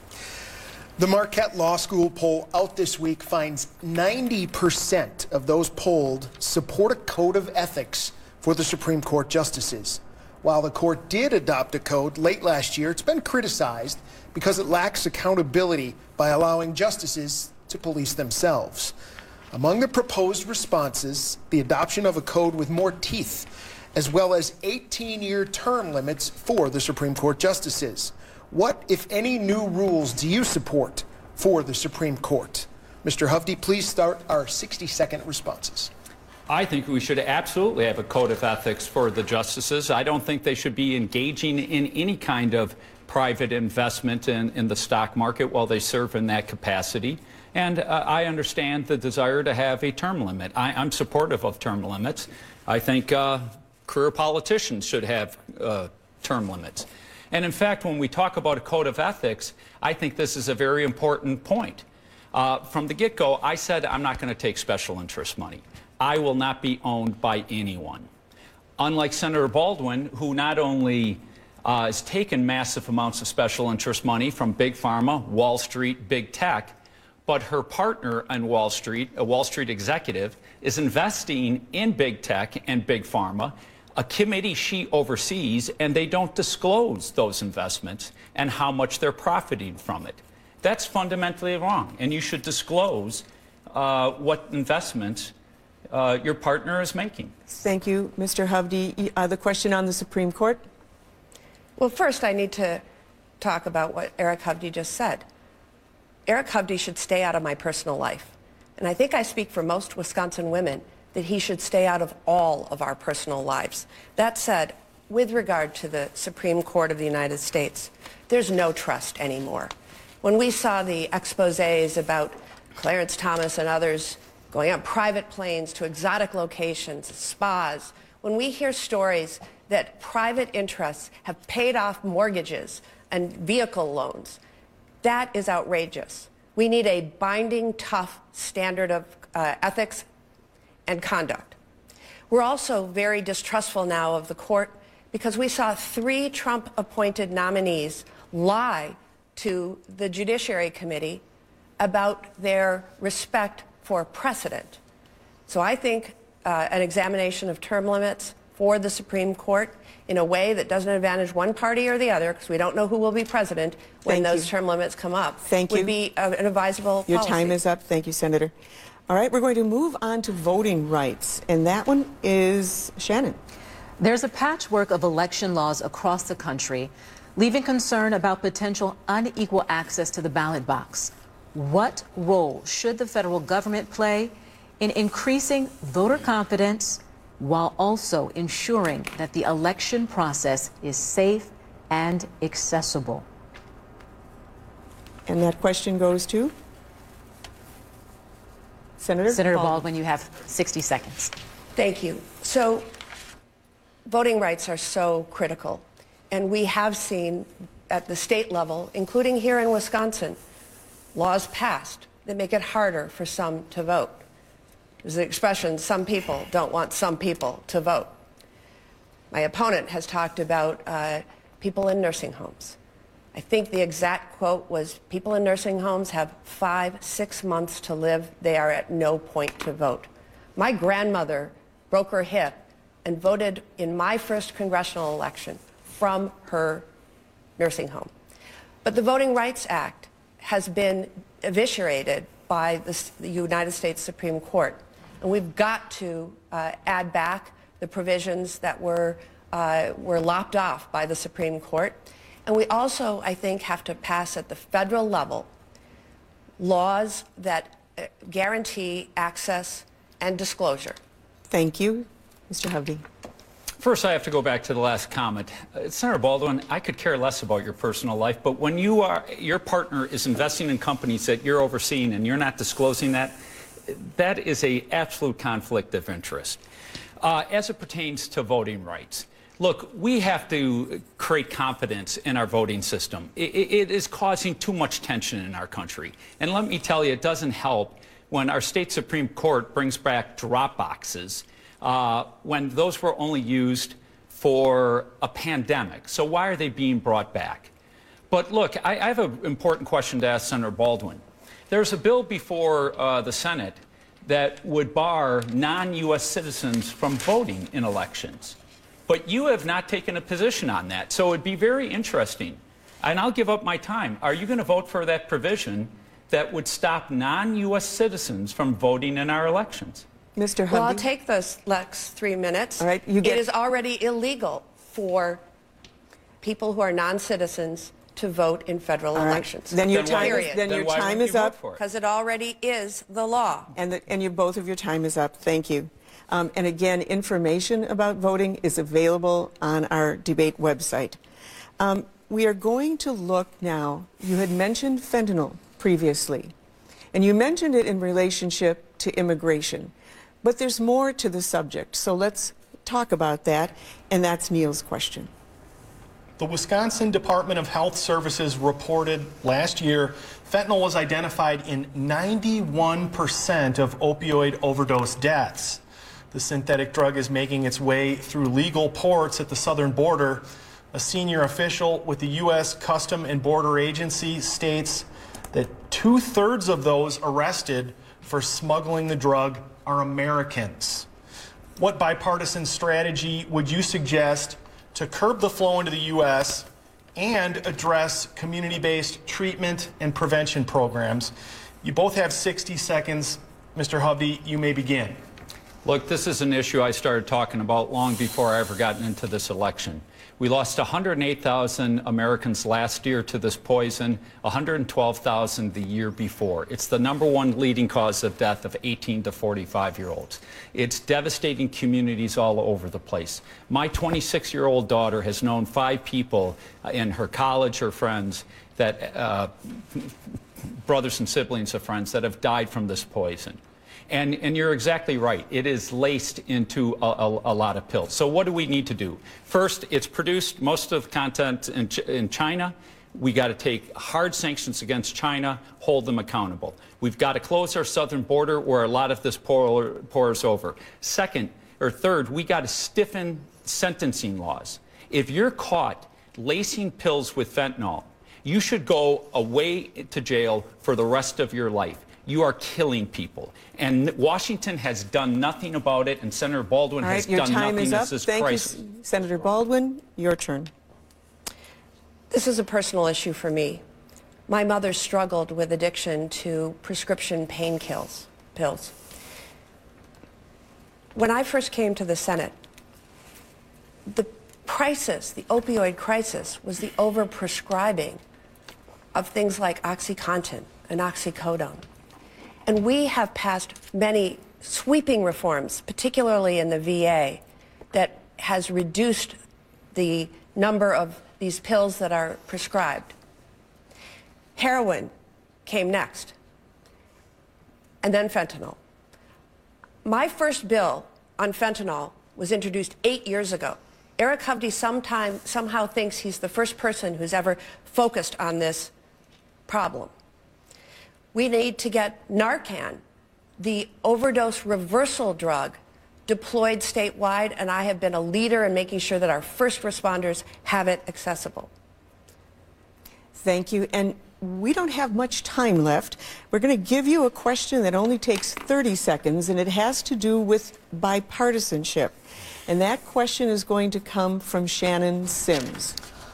The Marquette Law School poll out this week finds 90% of those polled support a code of ethics for the Supreme Court justices. While the court did adopt a code late last year, it's been criticized because it lacks accountability by allowing justices to police themselves. Among the proposed responses, the adoption of a code with more teeth, as well as 18-year term limits for the Supreme Court justices. What, if any, new rules do you support for the Supreme Court? Mr. Hovde, please start our 60-second responses. I think we should absolutely have a code of ethics for the justices. I don't think they should be engaging in any kind of private investment in the stock market while they serve in that capacity. And I understand the desire to have a term limit. I'm supportive of term limits. I think career politicians should have term limits. And in fact, when we talk about a code of ethics, I think this is a very important point. From the get-go, I said I'm not going to take special interest money. I will not be owned by anyone. Unlike Senator Baldwin, who not only has taken massive amounts of special interest money from Big Pharma, Wall Street, Big Tech, but her partner on Wall Street, a Wall Street executive, is investing in Big Tech and Big Pharma, a committee she oversees, and they don't disclose those investments and how much they're profiting from it. That's fundamentally wrong, and you should disclose what investments your partner is making. Thank you, Mr. Hovde. The question on the Supreme Court? Well, first I need to talk about what Eric Hovde just said. Eric Hovde should stay out of my personal life. And I think I speak for most Wisconsin women that he should stay out of all of our personal lives. That said, with regard to the Supreme Court of the United States, there's no trust anymore. When we saw the exposés about Clarence Thomas and others going on private planes to exotic locations, spas, when we hear stories that private interests have paid off mortgages and vehicle loans, that is outrageous. We need a binding, tough standard of ethics and conduct. We're also very distrustful now of the court because we saw 3 Trump-appointed nominees lie to the Judiciary Committee about their respect for precedent. So I think an examination of term limits for the Supreme Court in a way that doesn't advantage one party or the other, because we don't know who will be president when those term limits come up, would be an advisable policy. Your time is up. Thank you, Senator. All right, we're going to move on to voting rights, and that one is Shannon. There's a patchwork of election laws across the country, leaving concern about potential unequal access to the ballot box. What role should the federal government play in increasing voter confidence while also ensuring that the election process is safe and accessible? And that question goes to Senator Baldwin. You have 60 seconds. Thank you. So voting rights are so critical. And we have seen at the state level, including here in Wisconsin, laws passed that make it harder for some to vote. There's the expression, some people don't want some people to vote. My opponent has talked about people in nursing homes. I think the exact quote was, people in nursing homes have 5-6 months to live. They are at no point to vote. My grandmother broke her hip and voted in my first congressional election from her nursing home. But the Voting Rights Act has been eviscerated by the United States Supreme Court. And we've got to add back the provisions that were lopped off by the Supreme Court. And we also, I think, have to pass at the federal level laws that guarantee access and disclosure. Thank you. Mr. Hovde. First, I have to go back to the last comment. Senator Baldwin, I could care less about your personal life, but when your partner is investing in companies that you're overseeing and you're not disclosing that, that is an absolute conflict of interest. As it pertains to voting rights, look, we have to create confidence in our voting system. It is causing too much tension in our country. And let me tell you, it doesn't help when our state Supreme Court brings back drop boxes when those were only used for a pandemic. So why are they being brought back? But look, I have an important question to ask Senator Baldwin. There's a bill before the Senate that would bar non-U.S. citizens from voting in elections. But you have not taken a position on that. So it would be very interesting. And I'll give up my time. Are you going to vote for that provision that would stop non-U.S. citizens from voting in our elections? Mr. Hovde? Well, I'll take those next 3 minutes. All right, It is already illegal for people who are non-citizens to vote in federal elections. Then your time is up. Because it already is the law. And both of your time is up. Thank you. And again, information about voting is available on our debate website. We are going to look now, you had mentioned fentanyl previously, and you mentioned it in relationship to immigration. But there's more to the subject, so let's talk about that, and that's Neil's question. The Wisconsin Department of Health Services reported last year fentanyl was identified in 91% of opioid overdose deaths. The synthetic drug is making its way through legal ports at the southern border. A senior official with the U.S. Customs and Border Agency states that 2/3 of those arrested for smuggling the drug are Americans. What bipartisan strategy would you suggest to curb the flow into the U.S. and address community-based treatment and prevention programs? You both have 60 seconds. Mr. Hovde, you may begin. Look, this is an issue I started talking about long before I ever got into this election. We lost 108,000 Americans last year to this poison, 112,000 the year before. It's the #1 leading cause of death of 18 to 45-year-olds. It's devastating communities all over the place. My 26-year-old daughter has known 5 people in her college, her friends, that brothers and siblings of friends that have died from this poison. And you're exactly right. It is laced into a lot of pills. So what do we need to do? First, it's produced most of the content in China. We got to take hard sanctions against China, hold them accountable. We've got to close our southern border where a lot of this pours over. Third, we got to stiffen sentencing laws. If you're caught lacing pills with fentanyl, you should go away to jail for the rest of your life. You are killing people. And Washington has done nothing about it, and Senator Baldwin has done nothing as this crisis. Thank you, Senator Baldwin. Your turn. This is a personal issue for me. My mother struggled with addiction to prescription pills. When I first came to the Senate, the crisis, the opioid crisis, was the overprescribing of things like OxyContin and oxycodone. And we have passed many sweeping reforms, particularly in the VA, that has reduced the number of these pills that are prescribed. Heroin came next, and then fentanyl. My first bill on fentanyl was introduced 8 years ago. Eric Hovde somehow thinks he's the first person who's ever focused on this problem. We need to get Narcan, the overdose reversal drug, deployed statewide, and I have been a leader in making sure that our first responders have it accessible. Thank you. And we don't have much time left. We're going to give you a question that only takes 30 seconds, and it has to do with bipartisanship. And that question is going to come from Shannon Sims.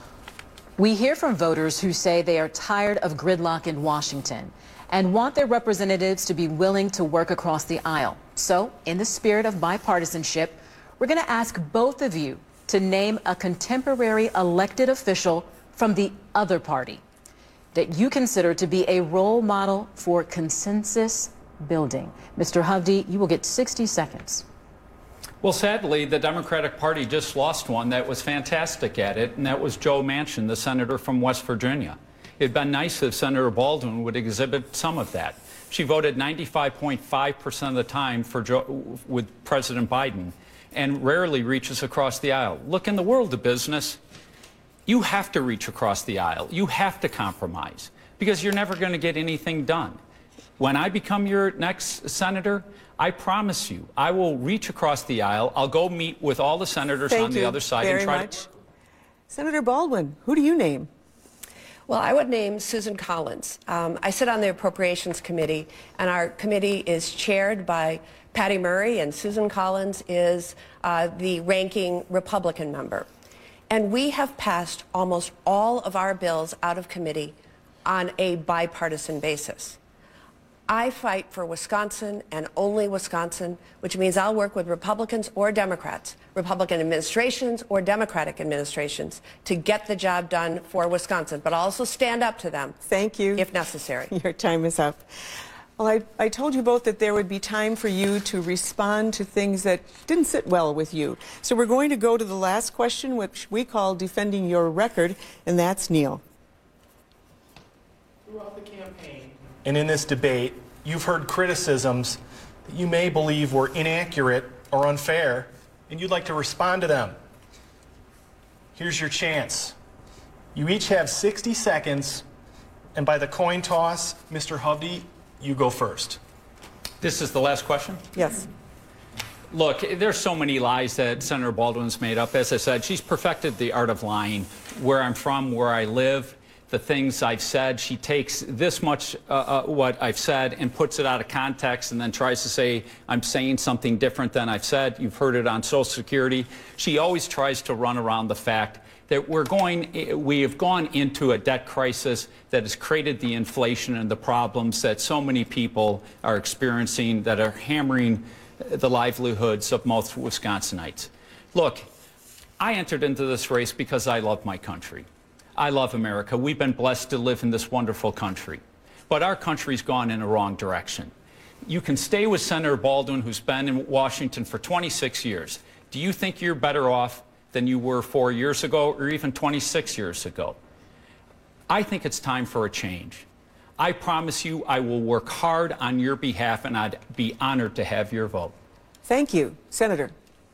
We hear from voters who say they are tired of gridlock in Washington and want their representatives to be willing to work across the aisle. So, in the spirit of bipartisanship, we're going to ask both of you to name a contemporary elected official from the other party that you consider to be a role model for consensus building. Mr. Hovde, you will get 60 seconds. Well, sadly, the Democratic Party just lost one that was fantastic at it, and that was Joe Manchin, the senator from West Virginia. It'd been nice if Senator Baldwin would exhibit some of that. She voted 95.5% of the time with President Biden and rarely reaches across the aisle. Look, in the world of business, you have to reach across the aisle. You have to compromise because you're never going to get anything done. When I become your next senator, I promise you, I will reach across the aisle. I'll go meet with all the senators on the other side and try to... Senator Baldwin, who do you name? Well, I would name Susan Collins. I sit on the Appropriations Committee, and our committee is chaired by Patty Murray, and Susan Collins is the ranking Republican member. And we have passed almost all of our bills out of committee on a bipartisan basis. I fight for Wisconsin and only Wisconsin, which means I'll work with Republicans or Democrats, Republican administrations or Democratic administrations, to get the job done for Wisconsin. But I'll also stand up to them. Thank you. If necessary. Your time is up. Well, I told you both that there would be time for you to respond to things that didn't sit well with you. So we're going to go to the last question, which we call Defending Your Record, and that's Neil. Throughout the campaign and in this debate, you've heard criticisms that you may believe were inaccurate or unfair, and you'd like to respond to them. Here's your chance. You each have 60 seconds, and by the coin toss, Mr. Hovde, you go first. This is the last question? Yes. Look, there's so many lies that Senator Baldwin's made up. As I said, she's perfected the art of lying. Where I'm from, where I live, the things I've said, she takes this much what I've said and puts it out of context and then tries to say I'm saying something different than I've said. You've heard it on Social Security. She always tries to run around the fact that we have gone into a debt crisis that has created the inflation and the problems that so many people are experiencing that are hammering the livelihoods of most Wisconsinites. Look, I entered into this race because I love my country. I love America. We've been blessed to live in this wonderful country. But our country's gone in a wrong direction. You can stay with Senator Baldwin, who's been in Washington for 26 years. Do you think you're better off than you were 4 years ago or even 26 years ago? I think it's time for a change. I promise you I will work hard on your behalf, and I'd be honored to have your vote. Thank you. Senator.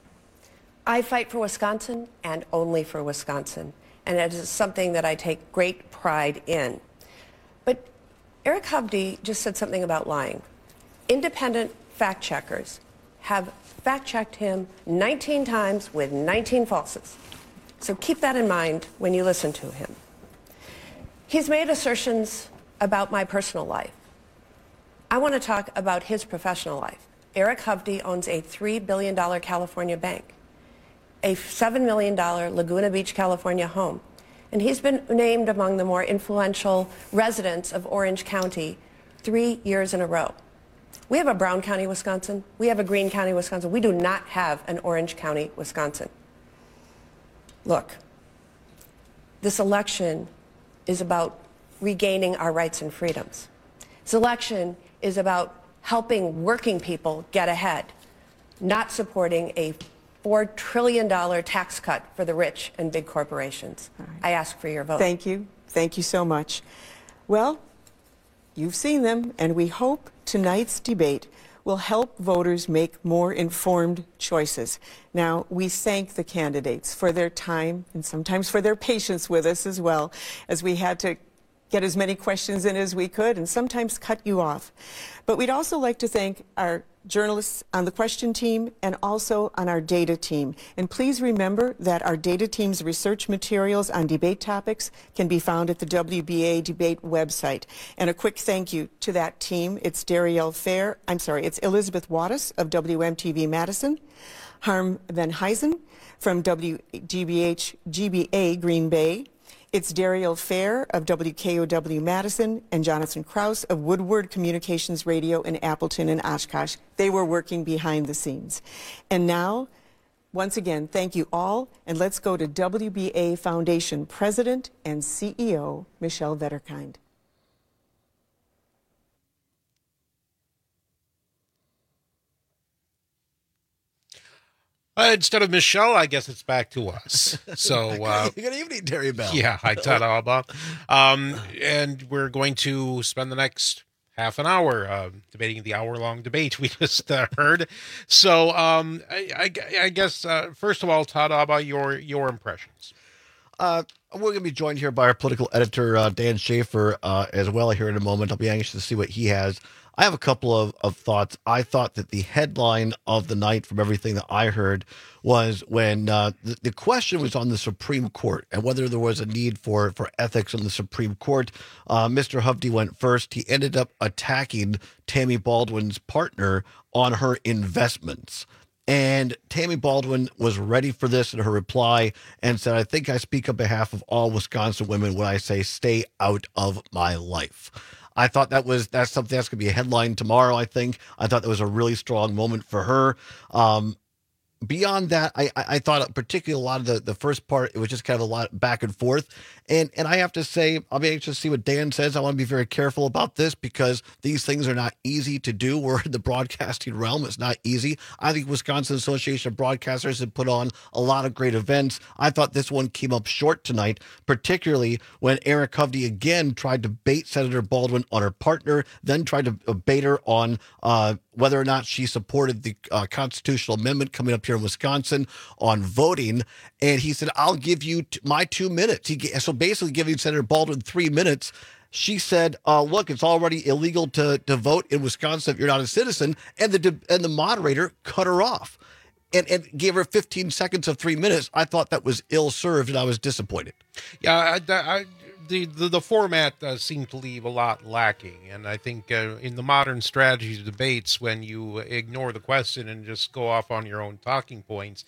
I fight for Wisconsin and only for Wisconsin. And it is something that I take great pride in. But Eric Hovde just said something about lying. Independent fact checkers have fact-checked him 19 times with 19 falses. So keep that in mind when you listen to him. He's made assertions about my personal life. I want to talk about his professional life. Eric Hovde owns a $3 billion California bank, a $7 million Laguna Beach, California home, and he's been named among the more influential residents of Orange County 3 years in a row. We have a Brown County, Wisconsin. We have a Greene County, Wisconsin. We do not have an Orange County, Wisconsin. Look, this election is about regaining our rights and freedoms. This election is about helping working people get ahead, not supporting a $4 trillion tax cut for the rich and big corporations. Right. I ask for your vote. Thank you. Thank you so much. Well, you've seen them, and we hope tonight's debate will help voters make more informed choices. Now, we thank the candidates for their time and sometimes for their patience with us as well, as we had to get as many questions in as we could and sometimes cut you off. But we'd also like to thank our journalists on the question team and also on our data team. And please remember that our data team's research materials on debate topics can be found at the WBA debate website. And a quick thank you to that team. It's it's Elizabeth Wattis of WMTV Madison, Harm Van Huysen from WGBA Green Bay, it's Dariel Fair of WKOW Madison and Jonathan Krause of Woodward Communications Radio in Appleton and Oshkosh. They were working behind the scenes. And now, once again, thank you all, and let's go to WBA Foundation President and CEO, Michelle Vetterkind. Instead of Michelle, I guess it's back to us. So, good evening, Terry Bell. Yeah, hi, Tada. And we're going to spend the next half an hour debating the hour-long debate we just heard. So, I guess first of all, Tada, your impressions. We're going to be joined here by our political editor, Dan Schaefer, as well here in a moment. I'll be anxious to see what he has. I have a couple of thoughts. I thought that the headline of the night from everything that I heard was when the question was on the Supreme Court and whether there was a need for ethics on the Supreme Court. Mr. Hovde went first. He ended up attacking Tammy Baldwin's partner on her investments. And Tammy Baldwin was ready for this in her reply and said, I think I speak on behalf of all Wisconsin women when I say stay out of my life. I thought that's something that's going to be a headline tomorrow, I think. I thought that was a really strong moment for her. Beyond that, I thought particularly a lot of the first part, it was just kind of a lot back and forth. And I have to say, I'll be anxious to see what Dan says. I want to be very careful about this because these things are not easy to do. We're in the broadcasting realm. It's not easy. I think Wisconsin Association of Broadcasters have put on a lot of great events. I thought this one came up short tonight, particularly when Eric Hovde again tried to bait Senator Baldwin on her partner, then tried to bait her on whether or not she supported the constitutional amendment coming up here in Wisconsin on voting. And he said, I'll give you my 2 minutes. So basically giving Senator Baldwin 3 minutes. She said, look, it's already illegal to vote in Wisconsin if you're not a citizen. And the moderator cut her off and gave her 15 seconds of 3 minutes. I thought that was ill-served, and I was disappointed. Yeah, the format seemed to leave a lot lacking. And I think in the modern strategy debates, when you ignore the question and just go off on your own talking points,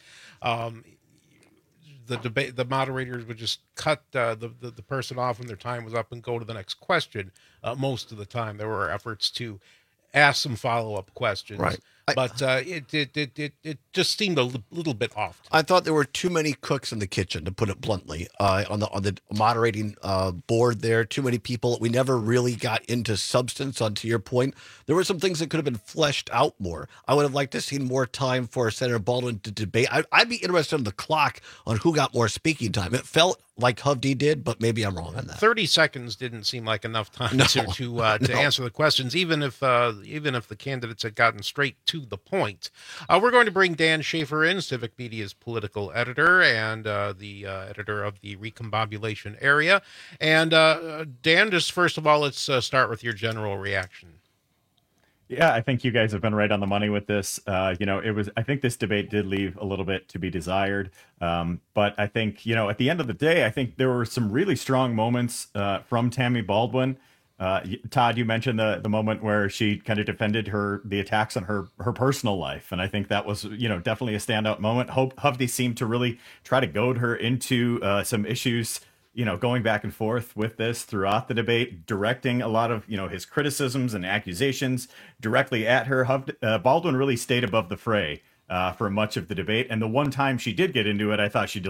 the moderators would just cut the person off when their time was up and go to the next question. Most of the time, there were efforts to ask some follow-up questions. Right. But it just seemed a little bit off. I thought there were too many cooks in the kitchen, to put it bluntly, on the moderating board there. Too many people. We never really got into substance. To your point, there were some things that could have been fleshed out more. I would have liked to see more time for Senator Baldwin to debate. I'd be interested in the clock on who got more speaking time. It felt like Hovde did, but maybe I'm wrong on that. 30 seconds didn't seem like enough time to answer the questions, even if the candidates had gotten straight to the point. We're going to bring Dan Schaefer in, Civic Media's political editor and the editor of the Recombobulation Area. And Dan, just first of all, let's start with your general reaction. Yeah, I think you guys have been right on the money with this. I think this debate did leave a little bit to be desired. But I think, at the end of the day, I think there were some really strong moments from Tammy Baldwin. Todd, you mentioned the moment where she kind of defended the attacks on her personal life, and I think that was definitely a standout moment. Hovde seemed to really try to goad her into some issues, going back and forth with this throughout the debate, directing a lot of his criticisms and accusations directly at her. Baldwin really stayed above the fray for much of the debate, and the one time she did get into it, I thought she